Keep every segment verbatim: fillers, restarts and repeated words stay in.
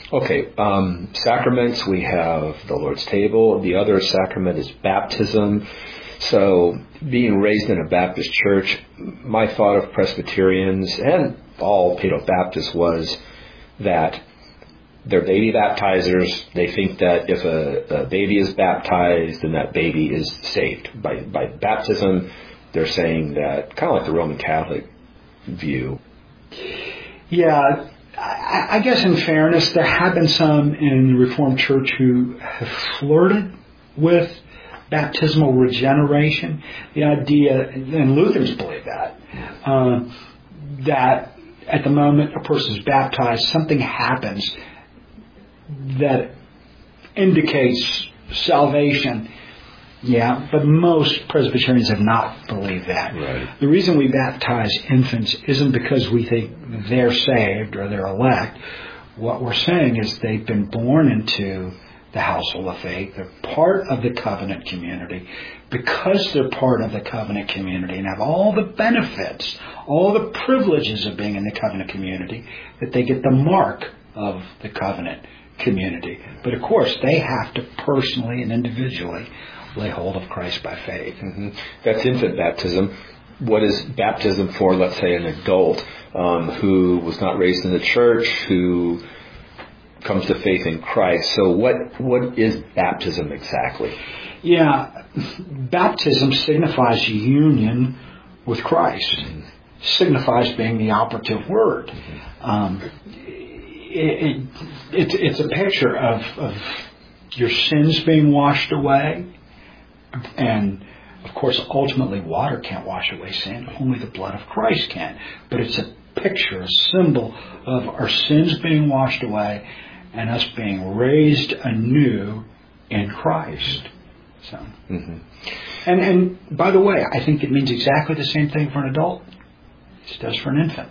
Okay, um, sacraments, we have the Lord's table. The other sacrament is baptism. So being raised in a Baptist church, my thought of Presbyterians and all Paedo-Baptists was that they're baby baptizers. They think that if a, a baby is baptized, then that baby is saved. By, by baptism, they're saying that, kind of like the Roman Catholic view. Yeah, I, I guess in fairness, there have been some in the Reformed Church who have flirted with baptismal regeneration. The idea, and Lutherans believe that, uh, that at the moment a person is baptized, something happens that indicates salvation. Yeah, but most Presbyterians have not believed that. Right. The reason we baptize infants isn't because we think they're saved or they're elect. What we're saying is they've been born into the household of faith. They're part of the covenant community. Because they're part of the covenant community and have all the benefits, all the privileges of being in the covenant community, that they get the mark of the covenant community. But of course, they have to personally and individually lay hold of Christ by faith. Mm-hmm. That's infant baptism. What is baptism for, let's say, an adult um, who was not raised in the church, who comes to faith in Christ? So what what is baptism exactly? Yeah, baptism signifies union with Christ. Mm-hmm. Signifies being the operative word. Mm-hmm. Um, it, it, it, it's a picture of, of your sins being washed away. And, of course, ultimately water can't wash away sin. Only the blood of Christ can. But it's a picture, a symbol of our sins being washed away and us being raised anew in Christ. So, mm-hmm. and, and, by the way, I think it means exactly the same thing for an adult as it does for an infant.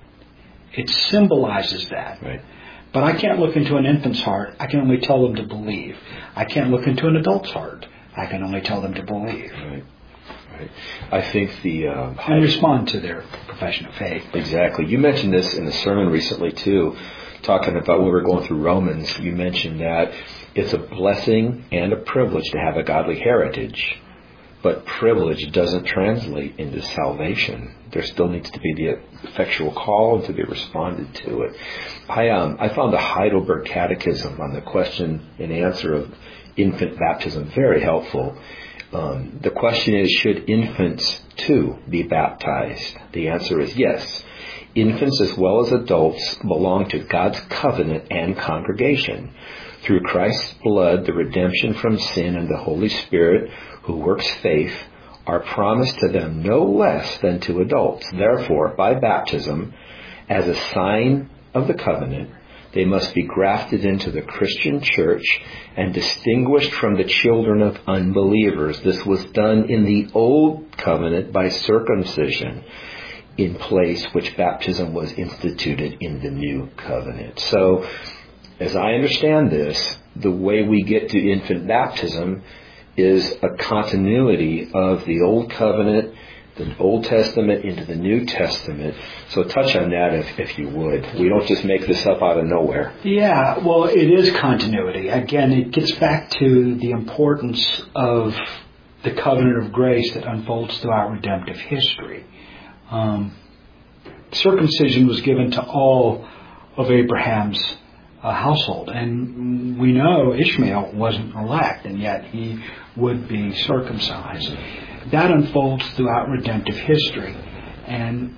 It symbolizes that. Right. But I can't look into an infant's heart. I can only tell them to believe. I can't look into an adult's heart. I can only tell them to believe. Right. Right. I think the... Um, and respond to their profession of faith. Exactly. You mentioned this in the sermon recently, too, talking about when we were going through Romans. You mentioned that it's a blessing and a privilege to have a godly heritage. But privilege doesn't translate into salvation. There still needs to be the effectual call to be responded to it. I um I found the Heidelberg Catechism on the question and answer of infant baptism very helpful. Um, the question is, should infants too be baptized? The answer is yes. Infants as well as adults belong to God's covenant and congregation. Through Christ's blood, the redemption from sin and the Holy Spirit, who works faith, are promised to them no less than to adults. Therefore, by baptism, as a sign of the covenant, they must be grafted into the Christian church and distinguished from the children of unbelievers. This was done in the old covenant by circumcision, in place which baptism was instituted in the new covenant. So, as I understand this, the way we get to infant baptism is a continuity of the Old Covenant, the Old Testament into the New Testament. So touch on that if, if you would. We don't just make this up out of nowhere. Yeah, well, it is continuity. Again, it gets back to the importance of the covenant of grace that unfolds throughout redemptive history. Um, circumcision was given to all of Abraham's uh, household. And we know Ishmael wasn't elect, and yet he would be circumcised. That unfolds throughout redemptive history. And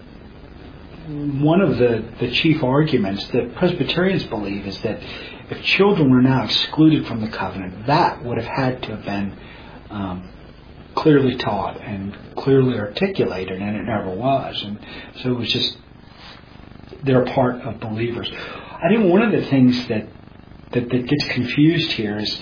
one of the, the chief arguments that Presbyterians believe is that if children were now excluded from the covenant, that would have had to have been um, clearly taught and clearly articulated, and it never was. And so it was just, they're a part of believers. I think one of the things that, that, that gets confused here is,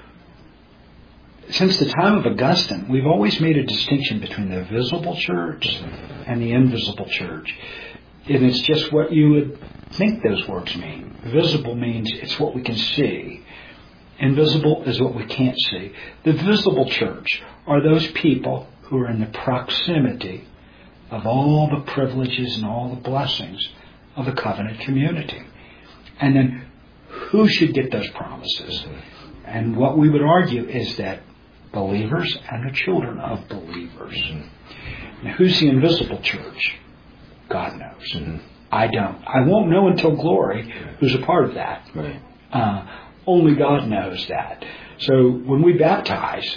since the time of Augustine, we've always made a distinction between the visible church and the invisible church. And it's just what you would think those words mean. Visible means it's what we can see. Invisible is what we can't see. The visible church are those people who are in the proximity of all the privileges and all the blessings of the covenant community. And then who should get those promises? Mm-hmm. And what we would argue is that believers and the children of believers. Mm-hmm. Now, who's the invisible church? God knows. Mm-hmm. I don't. I won't know until glory who's a part of that. Right. Uh, only God knows that. So when we baptize,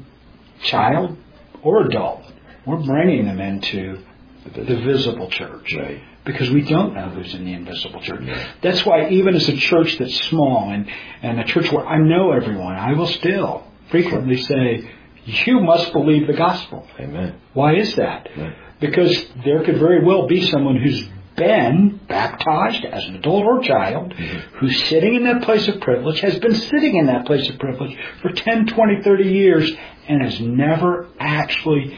child or adult, we're bringing them into the visible church. Right. Because we don't know who's in the invisible church. Right. That's why even as a church that's small and, and a church where I know everyone, I will still frequently say, you must believe the gospel. Amen. Why is that? Right. Because there could very well be someone who's been baptized as an adult or child, mm-hmm. who's sitting in that place of privilege, has been sitting in that place of privilege for ten, twenty, thirty years, and has never actually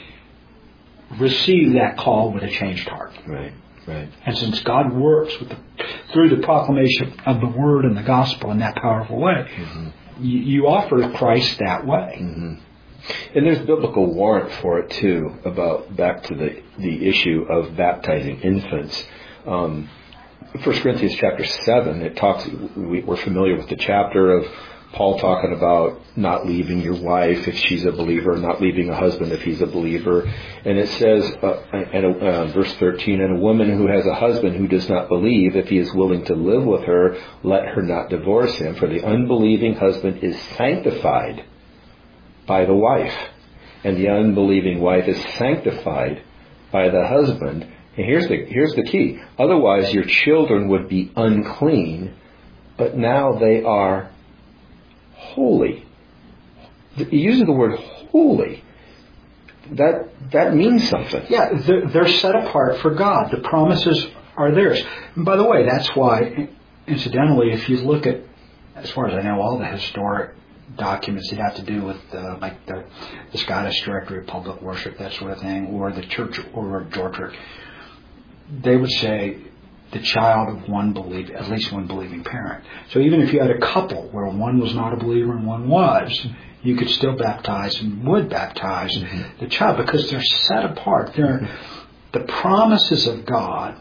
received that call with a changed heart. Right, right. And since God works with the, through the proclamation of the Word and the Gospel in that powerful way, mm-hmm. you, you offer Christ that way. Mm-hmm. And there's biblical warrant for it too, about back to the, the issue of baptizing infants. Um, First Corinthians chapter seven, it talks, we, we're familiar with the chapter of Paul talking about not leaving your wife if she's a believer, not leaving a husband if he's a believer. And it says, uh, in uh, verse thirteen, and a woman who has a husband who does not believe, if he is willing to live with her, let her not divorce him, for the unbelieving husband is sanctified by the wife, and the unbelieving wife is sanctified by the husband. And here's the here's the key. Otherwise, your children would be unclean, but now they are holy. He uses the word holy. That that means something. Yeah, they're, they're set apart for God. The promises are theirs. And by the way, that's why, incidentally, if you look at, as far as I know, all the historic documents that have to do with uh, like the, the Scottish Directory of Public Worship, that sort of thing, or the Church or Georgia, they would say the child of one believe, at least one believing parent. So even if you had a couple where one was not a believer and one was, you could still baptize and would baptize mm-hmm. the child because they're set apart. They're mm-hmm. the promises of God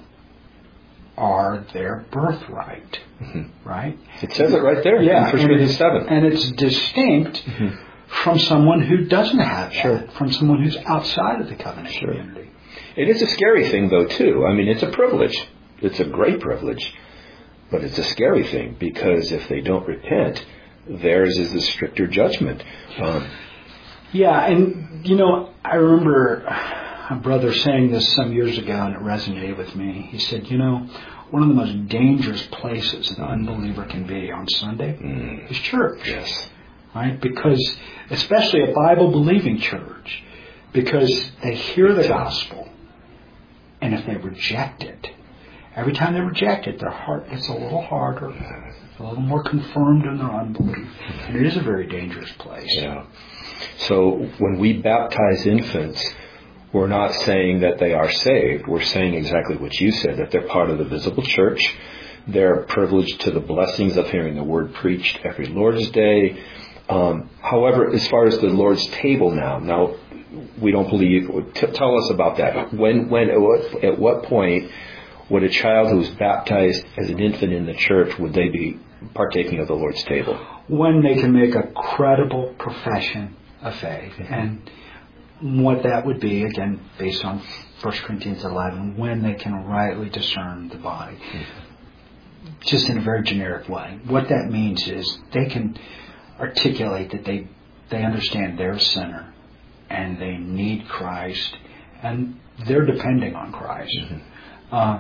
are their birthright, mm-hmm. right? It says it right there. Yeah, in First Corinthians seven, and it's distinct mm-hmm. from someone who doesn't have sure. that, from someone who's outside of the covenant sure. community. It is a scary thing, though, too. I mean, it's a privilege. It's a great privilege, but it's a scary thing because if they don't repent, theirs is the stricter judgment. Um, yeah, and you know, I remember a brother saying this some years ago, and it resonated with me. He said, you know, one of the most dangerous places an unbeliever can be on Sunday mm. is church. Yes. Right? Because, especially a Bible-believing church, because they hear the gospel, and if they reject it, every time they reject it, their heart gets a little harder, a little more confirmed in their unbelief. And it is a very dangerous place. Yeah. So when we baptize infants, we're not saying that they are saved. We're saying exactly what you said, that they're part of the visible church. They're privileged to the blessings of hearing the word preached every Lord's Day. Um, however, as far as the Lord's table now, now we don't believe. T- tell us about that. When, when, at what, at what point would a child who was baptized as an infant in the church, would they be partaking of the Lord's table? When they can make a credible profession of faith. Mm-hmm. And what that would be, again, based on First Corinthians eleven, when they can rightly discern the body. Mm-hmm. Just in a very generic way. What that means is they can articulate that they, they understand they're a sinner and they need Christ and they're depending on Christ. Mm-hmm. Uh,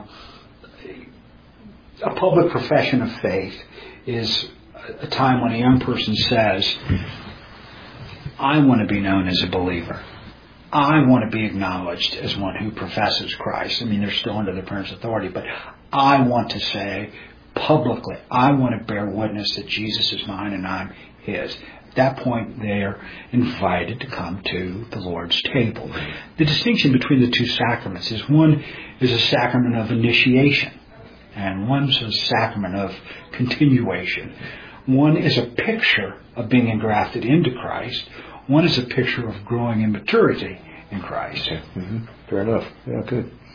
a public profession of faith is a time when a young person says, I want to be known as a believer. I want to be acknowledged as one who professes Christ. I mean, they're still under their parents' authority, but I want to say publicly, I want to bear witness that Jesus is mine and I'm His. At that point, they are invited to come to the Lord's table. The distinction between the two sacraments is one is a sacrament of initiation, and one's a sacrament of continuation. One is a picture of being engrafted into Christ. One is a picture of growing in maturity in Christ. Okay. Mm-hmm. Fair enough. Yeah, good.